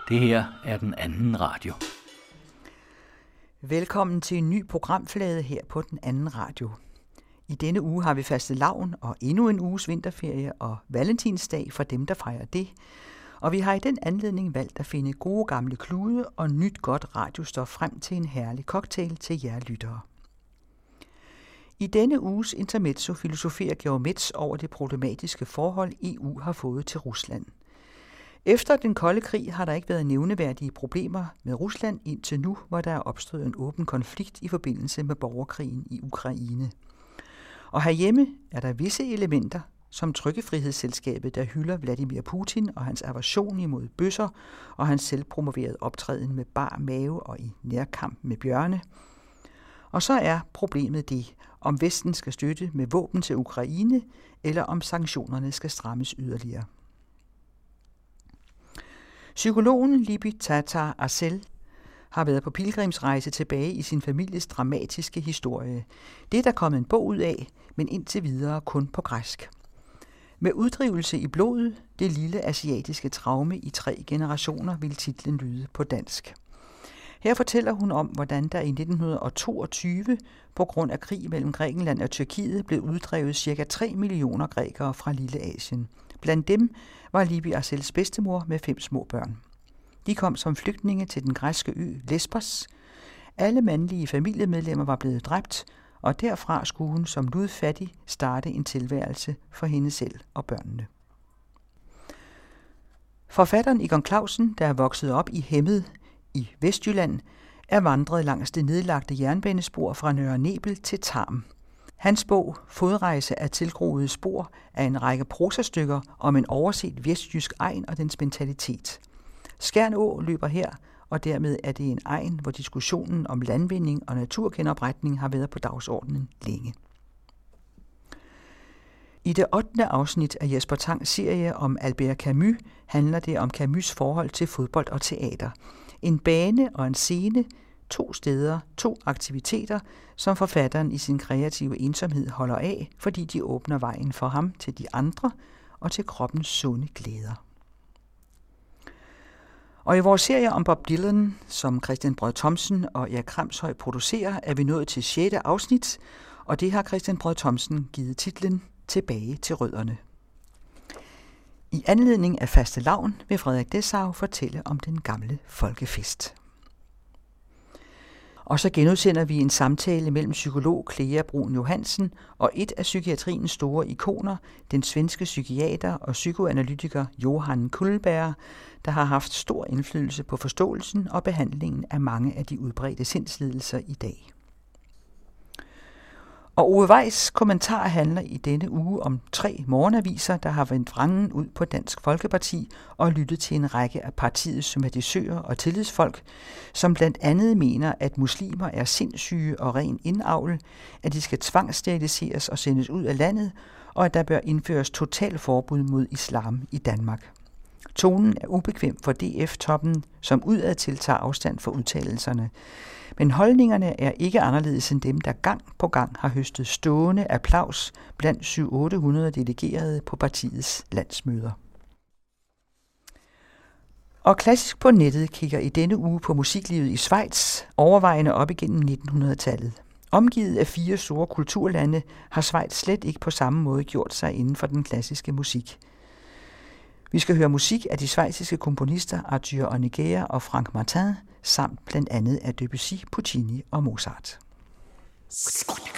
Det her er den anden radio. Velkommen til en ny programflade her på den anden radio. I denne uge har vi fastelavn og endnu en uges vinterferie og valentinsdag for dem, der fejrer det. Og vi har i den anledning valgt at finde gode gamle klude og nyt godt radiostof frem til en herlig cocktail til jer lyttere. I denne uges intermezzo filosoferer Georg Metz over det problematiske forhold, EU har fået til Rusland. Efter den kolde krig har der ikke været nævneværdige problemer med Rusland indtil nu, hvor der er opstået en åben konflikt i forbindelse med borgerkrigen i Ukraine. Og herhjemme er der visse elementer, som Trykkefrihedsselskabet, der hylder Vladimir Putin og hans aversion imod bøsser og hans selvpromoverede optræden med bar mave og i nærkamp med bjørne. Og så er problemet det, om Vesten skal støtte med våben til Ukraine, eller om sanktionerne skal strammes yderligere. Psykologen Libby Tatar-Asel har været på pilgrimsrejse tilbage i sin families dramatiske historie. Det er der kommet en bog ud af, men indtil videre kun på græsk. Med uddrivelse i blodet, det lille asiatiske traume i 3 generationer, vil titlen lyde på dansk. Her fortæller hun om, hvordan der i 1922 på grund af krig mellem Grækenland og Tyrkiet blev uddrevet ca. 3 millioner grækere fra Lille Asien. Blandt dem var Libby Asels bedstemor med 5 små børn. De kom som flygtninge til den græske ø Lesbos. Alle mandlige familiemedlemmer var blevet dræbt, og derfra skulle hun som ludfattig starte en tilværelse for hende selv og børnene. Forfatteren Egon Clausen, der er vokset op i Hemmet i Vestjylland, er vandret langs det nedlagte jernbanespor fra Nørre Nebel til Tarm. Hans bog, Fodrejse af tilgroede spor, er en række prosastykker om en overset vestjysk egn og dens mentalitet. Skjern Å løber her, og dermed er det en egn, hvor diskussionen om landvinding og naturgenopretning har været på dagsordenen længe. I det 8. afsnit af Jesper Tangs serie om Albert Camus handler det om Camus' forhold til fodbold og teater. En bane og en scene, 2 steder, 2 aktiviteter, som forfatteren i sin kreative ensomhed holder af, fordi de åbner vejen for ham til de andre og til kroppens sunde glæder. Og i vores serie om Bob Dylan, som Christian Brød Thomsen og Erik Kramshøj producerer, er vi nået til 6. afsnit, og det har Christian Brød Thomsen givet titlen Tilbage til rødderne. I anledning af fastelavn vil Frederik Dessau fortælle om den gamle folkefest. Og så genudsender vi en samtale mellem psykolog Clea Brun Johansen og et af psykiatriens store ikoner, den svenske psykiater og psykoanalytiker Johan Cullberg, der har haft stor indflydelse på forståelsen og behandlingen af mange af de udbredte sindslidelser i dag. Og Ove Weiss kommentar handler i denne uge om 3 morgenaviser, der har vendt vrangen ud på Dansk Folkeparti og lyttet til en række af partiets sympatisører og tillidsfolk, som blandt andet mener, at muslimer er sindssyge og ren indavl, at de skal tvangssteriliseres og sendes ud af landet, og at der bør indføres total forbud mod islam i Danmark. Tonen er ubekvem for DF-toppen, som udadtil tager afstand for udtalelserne. Men holdningerne er ikke anderledes end dem, der gang på gang har høstet stående applaus blandt 700-800 delegerede på partiets landsmøder. Og Klassisk på nettet kigger i denne uge på musiklivet i Schweiz, overvejende op igennem 1900-tallet. Omgivet af 4 store kulturlande har Schweiz slet ikke på samme måde gjort sig inden for den klassiske musik. Vi skal høre musik af de schweiziske komponister Arthur Honegger og Frank Martin, samt blandt andet af Debussy, Puccini og Mozart.